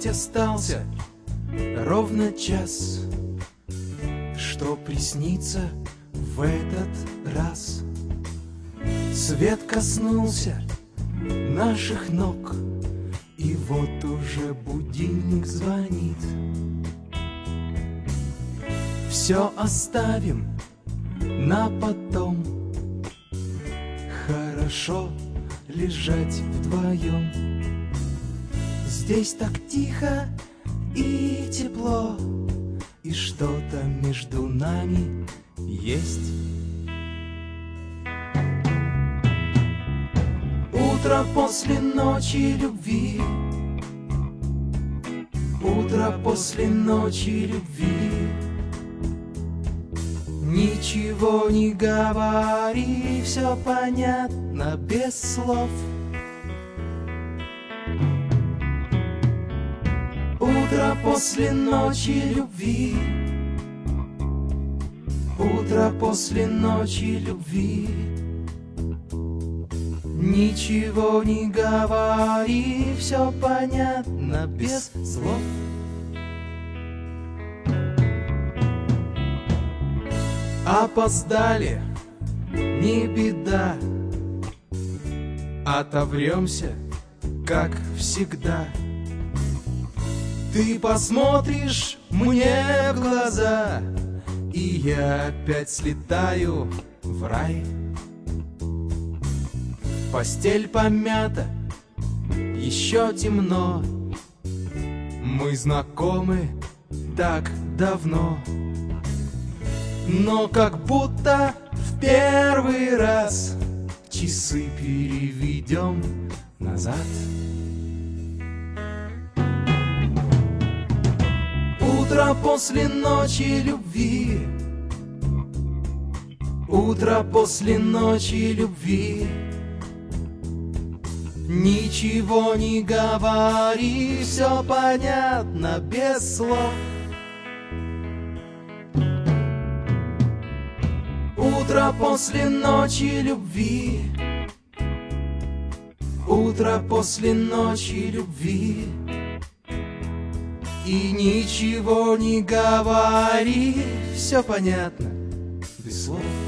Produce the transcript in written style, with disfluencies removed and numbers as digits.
Хоть остался ровно час, что приснится в этот раз. Свет коснулся наших ног, и вот уже будильник звонит. Все оставим на потом, хорошо лежать вдвоем. Здесь так тихо и тепло, и что-то между нами есть. Утро после ночи любви, утро после ночи любви. Ничего не говори, все понятно без слов. Утро после ночи любви, утро после ночи любви. Ничего не говори, все понятно без слов. Опоздали, не беда, отовремся, как всегда. Ты посмотришь мне в глаза, и я опять слетаю в рай. Постель помята, еще темно, мы знакомы так давно, но как будто в первый раз часы переведем назад. Утро после ночи любви, утро после ночи любви. Ничего не говори, все понятно без слов. Утро после ночи любви, утро после ночи любви. И ничего не говори, все понятно без слов.